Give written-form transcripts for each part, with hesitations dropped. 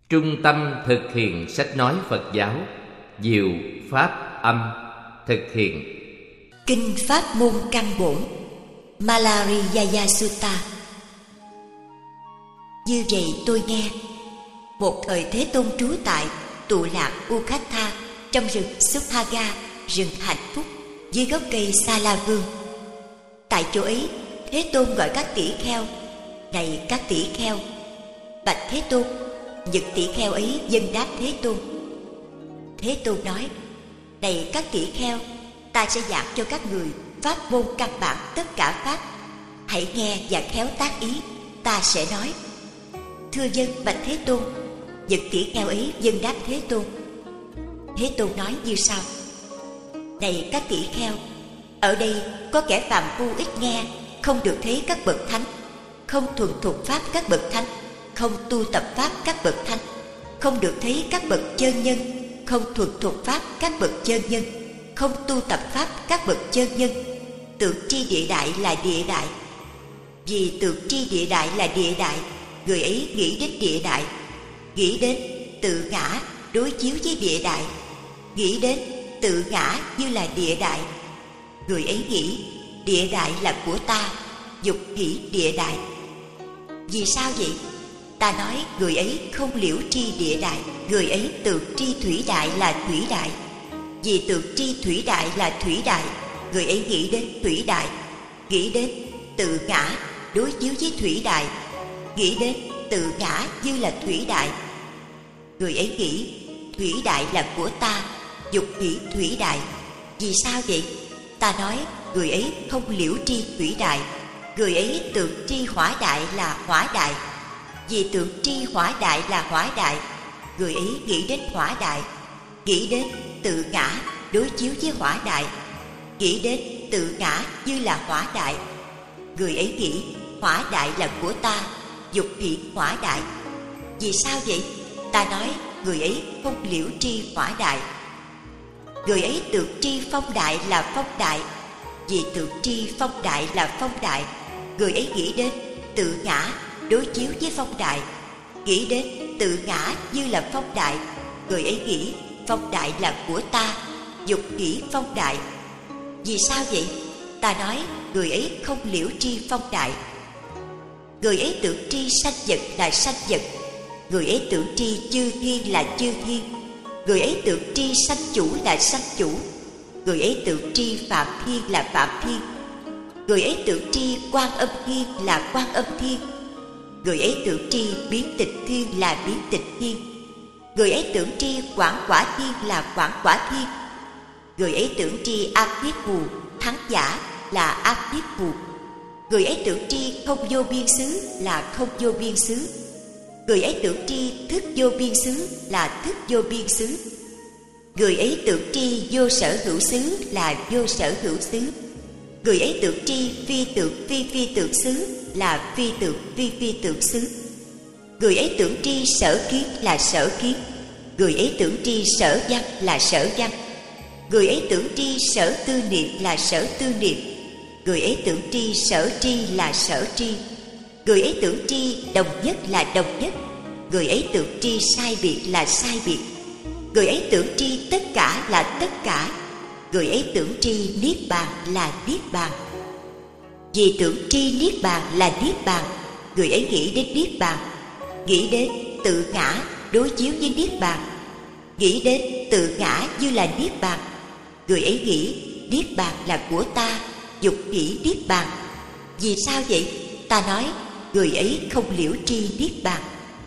Trung tâm thực hiện sách nói Phật giáo Diệu Pháp Âm thực hiện Kinh Pháp Môn Căn Bổn Malariyaya Sutta. Như vậy tôi nghe, một thời Thế Tôn trú tại tụ lạc Ukhatha trong rừng Subhaga, rừng hạnh phúc, dưới gốc cây Sa La Vương. Tại chỗ ấy, Thế Tôn gọi các tỷ kheo: này các tỷ kheo, bạch Thế Tôn. Những tỷ kheo ấy dâng đáp Thế Tôn. Thế Tôn nói: này các tỷ kheo, ta sẽ giảng cho các người pháp môn căn bản tất cả pháp. Hãy nghe và khéo tác ý, ta sẽ nói. Thưa dân, bạch Thế Tôn. Những tỷ kheo ấy dâng đáp Thế Tôn. Thế Tôn nói như sau: này các tỷ kheo, ở đây có kẻ phàm phu ít nghe, không được thấy các bậc thánh, không thuần thục pháp các bậc thánh, không tu tập pháp các bậc thánh, không được thấy các bậc chân nhân, không thuần thục pháp các bậc chân nhân, không tu tập pháp các bậc chân nhân. Tượng tri địa đại là địa đại. Vì tượng tri địa đại là địa đại, người ấy nghĩ đến địa đại, nghĩ đến tự ngã đối chiếu với địa đại, nghĩ đến tự ngã như là địa đại. Người ấy nghĩ địa đại là của ta, dục hỷ địa đại. Vì sao vậy? Ta nói người ấy không liễu tri địa đại, người ấy tượng tri thủy đại là thủy đại. Vì tượng tri thủy đại là thủy đại, người ấy nghĩ đến thủy đại, nghĩ đến tự ngã đối chiếu với thủy đại, nghĩ đến tự ngã như là thủy đại. Người ấy nghĩ thủy đại là của ta, dục hỷ thủy đại. Vì sao vậy? Ta nói người ấy không liễu tri thủy đại, người ấy tượng tri hỏa đại là hỏa đại. Vì tượng tri hỏa đại là hỏa đại, người ấy nghĩ đến hỏa đại, nghĩ đến tự ngã đối chiếu với hỏa đại, nghĩ đến tự ngã như là hỏa đại. Người ấy nghĩ hỏa đại là của ta, dục hỷ hỏa đại. Vì sao vậy? Ta nói người ấy không liễu tri hỏa đại. Người ấy tượng tri phong đại là phong đại. Vì tượng tri phong đại là phong đại, người ấy nghĩ đến tự ngã đối chiếu với phong đại, nghĩ đến tự ngã như là phong đại. Người ấy nghĩ phong đại là của ta, dục hỷ phong đại. Vì sao vậy? Ta nói người ấy không liễu tri phong đại. Người ấy tưởng tri sanh vật là sanh vật, người ấy tưởng tri chư thiên là chư thiên, người ấy tưởng tri sanh chủ là sanh chủ, người ấy tưởng tri phạm thiên là phạm thiên, người ấy tưởng tri quan âm thiên là quan âm thiên, người ấy tưởng tri biến tịch thiên là biến tịch thiên, người ấy tưởng tri quảng quả thiên là quảng quả thiên, người ấy tưởng tri áp thiết hù thắng giả là áp thiết hù, người ấy tưởng tri không vô biên xứ là không vô biên xứ, người ấy tưởng tri thức vô biên xứ là thức vô biên xứ, người ấy tưởng tri vô sở hữu xứ là vô sở hữu xứ, người ấy tưởng tri phi phi tượng xứ là phi phi tượng xứ, người ấy tưởng tri sở kiến là sở kiến, người ấy tưởng tri sở văn là sở văn, người ấy tưởng tri sở tư niệm là sở tư niệm, người ấy tưởng tri sở tri là sở tri, người ấy tưởng tri đồng nhất là đồng nhất, người ấy tưởng tri sai biệt là sai biệt, người ấy tưởng tri tất cả là tất cả, người ấy tưởng tri niết bàn là niết bàn. Vì tưởng tri niết bàn là niết bàn, người ấy nghĩ đến niết bàn, nghĩ đến tự ngã đối chiếu với niết bàn, nghĩ đến tự ngã như là niết bàn. Người ấy nghĩ niết bàn là của ta, dục hỷ niết bàn. Vì sao vậy? Ta nói người ấy không liễu tri niết bàn.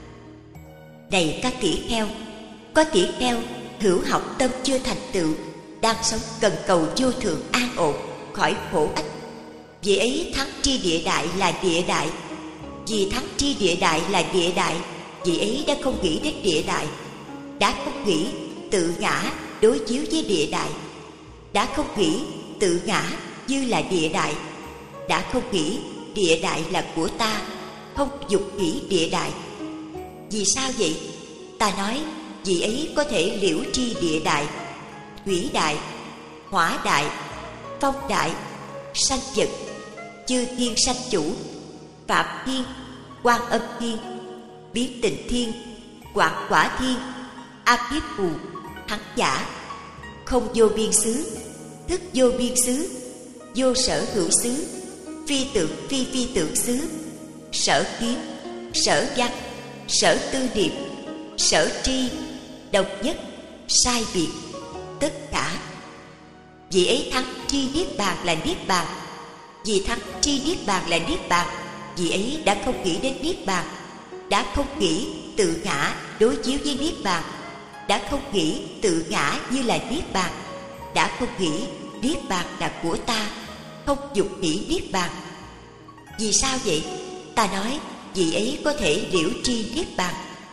Này các tỷ kheo, có tỷ kheo hữu học tâm chưa thành tựu, đang sống cần cầu vô thượng an ổn, khỏi khổ ách. Vì ấy thắng tri địa đại là địa đại. Vì thắng tri địa đại là địa đại, vì ấy đã không nghĩ đến địa đại, đã không nghĩ tự ngã đối chiếu với địa đại, đã không nghĩ tự ngã như là địa đại, đã không nghĩ địa đại là của ta, không dục hỷ địa đại. Vì sao vậy? Ta nói vì ấy có thể liễu tri địa đại, thủy đại, hỏa đại, phong đại, sanh vật, chư thiên sanh chủ, phạm thiên, quan âm thiên, biến tịnh thiên, quảng quả thiên, a kiếp phù, thắng giả. Không vô biên xứ, thức vô biên xứ, vô sở hữu xứ, phi tượng phi phi tượng xứ, sở kiến, sở văn, sở tư niệm, sở tri, độc nhất, sai biệt, tất cả. Vì ấy thắng tri niết bàn là niết bàn. Vì thắng tri niết bàn là niết bàn, vì ấy đã không nghĩ đến niết bàn, đã không nghĩ tự ngã đối chiếu với niết bàn, đã không nghĩ tự ngã như là niết bàn, đã không nghĩ niết bàn là của ta, không dục nghĩ niết bàn. Vì sao vậy? Ta nói vì ấy có thể liễu tri niết bàn.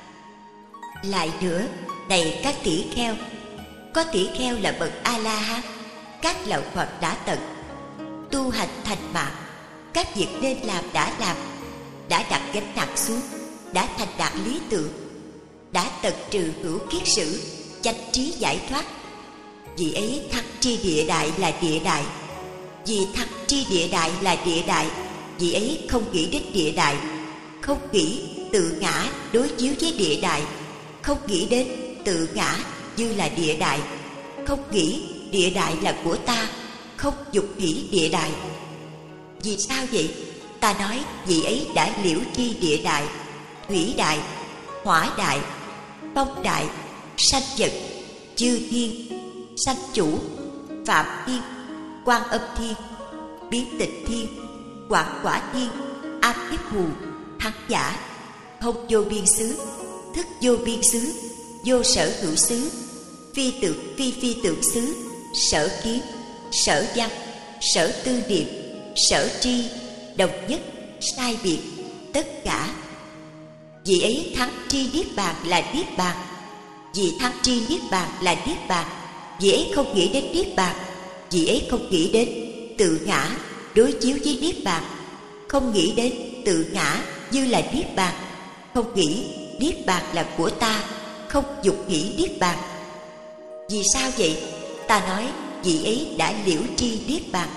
Lại nữa, này các tỷ kheo, có tỷ kheo là bậc A La Hán, các lậu Phật đã tận, tu hành thành mạng, các việc nên làm, đã đặt gánh nặng xuống, đã thành đạt lý tưởng, đã tận trừ hữu kiết sử, chánh trí giải thoát. Vì ấy thắng tri địa đại là địa đại. Vì thắng tri địa đại là địa đại, vì ấy không nghĩ đến địa đại, không nghĩ tự ngã đối chiếu với địa đại, không nghĩ đến tự ngã như là địa đại, không nghĩ địa đại là của ta, không dục nghĩ địa đại. Vì sao vậy? Ta nói vì ấy đã liễu tri địa đại, thủy đại, hỏa đại, phong đại, sanh vật, chư thiên, sanh chủ, phạm thiên, quan âm thiên, biến tịch thiên, quảng quả thiên, a kiếp phù, thắng giả. Không vô biên xứ, thức vô biên xứ, vô sở hữu xứ, phi tượng phi phi tượng xứ, sở kiến, sở văn, sở tư niệm, sở tri, độc nhất, sai biệt, tất cả. Vì ấy thắng tri niết bàn là niết bàn. Vì thắng tri niết bàn là niết bàn, vì ấy không nghĩ đến niết bàn, vì ấy không nghĩ đến tự ngã đối chiếu với niết bàn, không nghĩ đến tự ngã như là niết bàn, không nghĩ niết bàn là của ta, không dục nghĩ niết bàn. Vì sao vậy? Ta nói vì ấy đã liễu tri niết bàn.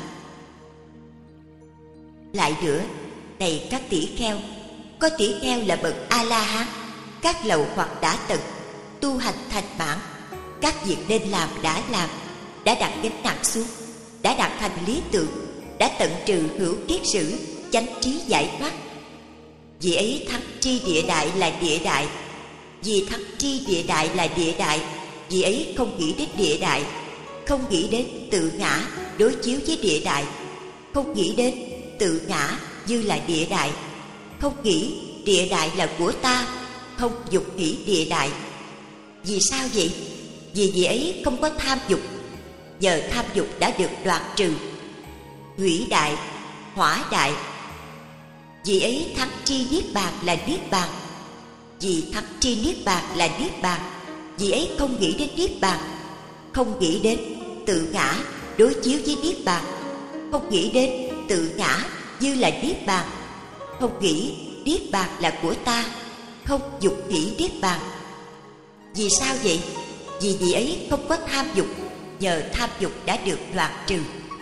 Lại nữa, này các tỷ kheo, có tỷ kheo là bậc A La Hán, các lậu hoặc đã tận, tu hành thành mãn, các việc nên làm, đã đặt gánh nặng xuống, đã đạt thành lý tưởng, đã tận trừ hữu kiết sử, chánh trí giải thoát. Vì ấy thắng tri địa đại là địa đại. Vì thắng tri địa đại là địa đại, vì ấy không nghĩ đến địa đại, không nghĩ đến tự ngã đối chiếu với địa đại, không nghĩ đến tự ngã như là địa đại, không nghĩ địa đại là của ta, không dục nghĩ địa đại. Vì sao vậy? Vì ấy không có tham dục, nhờ tham dục đã được đoạt trừ. Thủy đại, hỏa đại. Vì ấy thắng tri niết bàn là niết bàn. Vì thắng tri niết bàn là niết bàn, vì ấy không nghĩ đến niết bàn, không nghĩ đến tự ngã đối chiếu với niết bàn, không nghĩ đến tự ngã như là niết bàn, không nghĩ niết bàn là của ta, không dục nghĩ niết bàn. Vì sao vậy? Vì ấy không có tham dục, nhờ tham dục đã được đoạt trừ.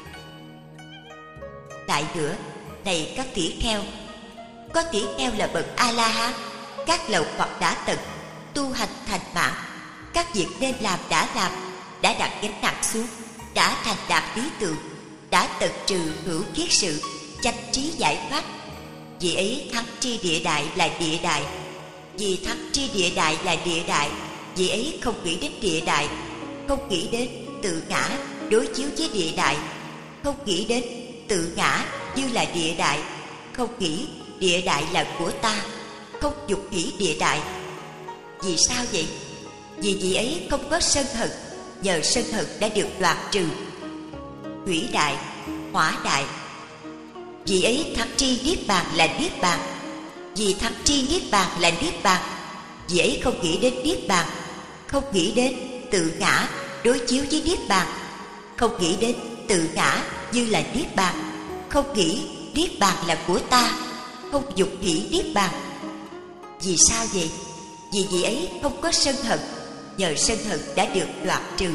Lại nữa, này các tỷ kheo, có tỷ kheo là bậc A La Hán, các lậu hoặc đã tận, tu hành thành mãn, các việc nên làm, đã đặt gánh nặng xuống, đã thành đạt lý tưởng, đã tận trừ hữu kiết sự, chánh trí giải thoát. Vì ấy thắng tri địa đại là địa đại. Vì thắng tri địa đại là địa đại, vì ấy không nghĩ đến địa đại, không nghĩ đến tự ngã đối chiếu với địa đại, không nghĩ đến tự ngã như là địa đại, không nghĩ địa đại là của ta, không dục nghĩ địa đại. Vì sao vậy? Vì ấy không có sân hận, nhờ sân hận đã được đoạt trừ. Thủy đại, hỏa đại. Vì ấy thắng tri niết bàn là niết bàn. Vì thắng tri niết bàn là niết bàn, vì ấy không nghĩ đến niết bàn, không nghĩ đến tự ngã đối chiếu với niết bàn, không nghĩ đến tự ngã như là niết bàn, không nghĩ niết bàn là của ta, không dục nghĩ niết bàn. Vì sao vậy? Vì ấy không có sân hận, nhờ sân hận đã được đoạt trừ.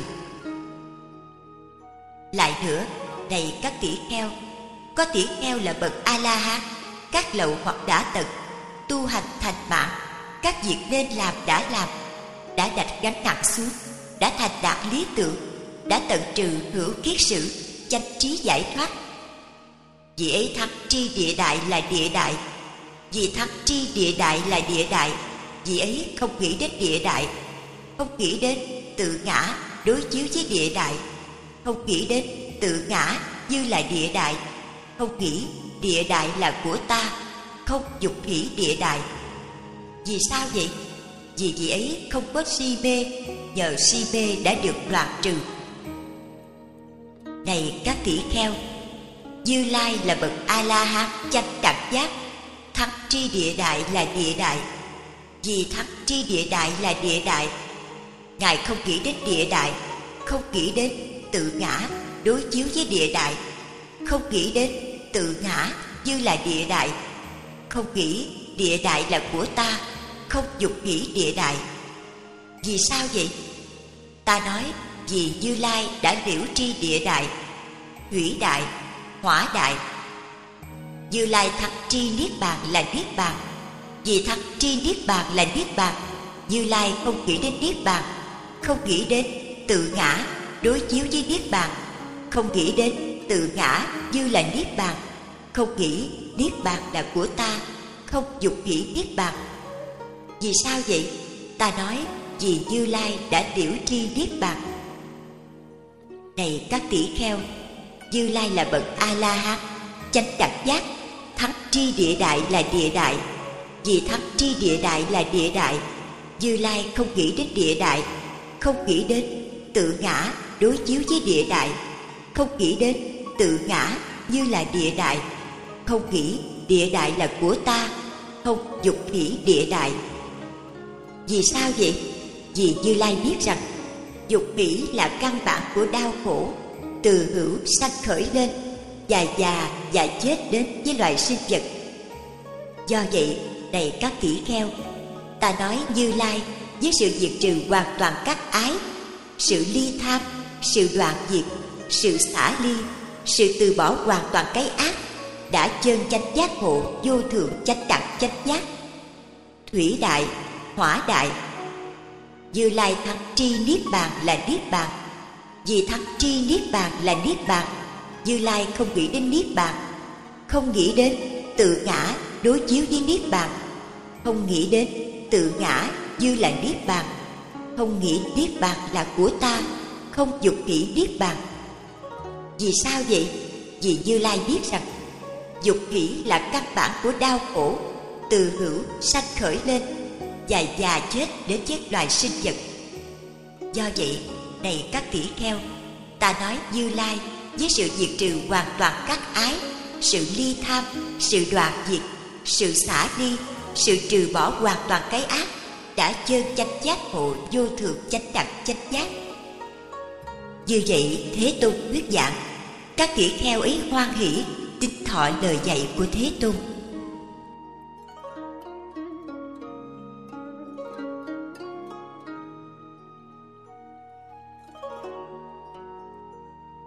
Lại nữa, này các tỷ kheo, có tỷ kheo là bậc A La Hán, các lậu hoặc đã tận, tu hành thành mãn, các việc nên làm, đã đặt gánh nặng xuống, đã thành đạt lý tưởng, đã tận trừ hữu kiết sử, chánh trí giải thoát. Vì ấy thắng tri địa đại là địa đại. Vì thắng tri địa đại là địa đại, vì ấy không nghĩ đến địa đại, không nghĩ đến tự ngã đối chiếu với địa đại, không nghĩ đến tự ngã như là địa đại, không nghĩ địa đại là của ta, không dục hỷ địa đại. Vì sao vậy? Vì vị ấy không có si mê, nhờ si mê đã được đoạn trừ. Này các tỷ kheo, Như Lai là bậc A La Hán chánh đẳng giác, thắng tri địa đại là địa đại. Vì thắng tri địa đại là địa đại, Ngài không nghĩ đến địa đại, không nghĩ đến tự ngã đối chiếu với địa đại, không nghĩ đến tự ngã như là địa đại, không nghĩ địa đại là của ta, không dục hỷ địa đại. Vì sao vậy? Ta nói vì Như Lai đã liễu tri địa đại, thủy đại, hỏa đại. Như Lai thắng tri niết bàn là niết bàn. Vì thắng tri niết bàn là niết bàn, Như Lai không nghĩ đến niết bàn, không nghĩ đến tự ngã đối chiếu với niết bàn, không nghĩ đến tự ngã như là niết bàn, không nghĩ niết bàn là của ta, không dục hỷ niết bàn. Vì sao vậy? Ta nói vì Như Lai đã liễu tri niết bàn. Này các tỷ kheo, Như Lai là bậc A La Hán chánh đẳng giác, thắng tri địa đại là địa đại. Vì thắng tri địa đại là địa đại, Như Lai không nghĩ đến địa đại, không nghĩ đến tự ngã đối chiếu với địa đại, không nghĩ đến tự ngã như là địa đại, không nghĩ địa đại là của ta, không dục hỷ địa đại. Vì sao vậy? Vì Như Lai biết rằng dục hỷ là căn bản của đau khổ, từ hữu sanh khởi lên, và già và chết đến với loài sinh vật. Do vậy, này các tỷ kheo, ta nói Như Lai với sự diệt trừ hoàn toàn các ái, sự ly tham, sự đoạn diệt, sự xả ly, sự từ bỏ hoàn toàn cái ác, đã chân chánh giác ngộ vô thượng chánh đẳng chánh giác. Thủy đại, hỏa đại. Như Lai thắng tri niết bàn là niết bàn. Vì thắng tri niết bàn là niết bàn, Như Lai không nghĩ đến niết bàn, không nghĩ đến tự ngã đối chiếu với niết bàn, không nghĩ đến tự ngã như là niết bàn, không nghĩ niết bàn là của ta, không dục hỷ niết bàn. Vì sao vậy? Vì Như Lai biết rằng dục hỷ là căn bản của đau khổ, từ hữu sanh khởi lên, và già chết đến với loài sinh vật. Do vậy, này các tỷ kheo, ta nói Như Lai với sự diệt trừ hoàn toàn các ái, sự ly tham, sự đoạn diệt, sự xả ly, sự trừ bỏ hoàn toàn cái ác, đã chân chánh giác ngộ vô thượng chánh đẳng chánh giác. Như vậy Thế Tôn thuyết giảng, các tỷ kheo ấy hoan hỷ tin thọ lời dạy của Thế Tôn.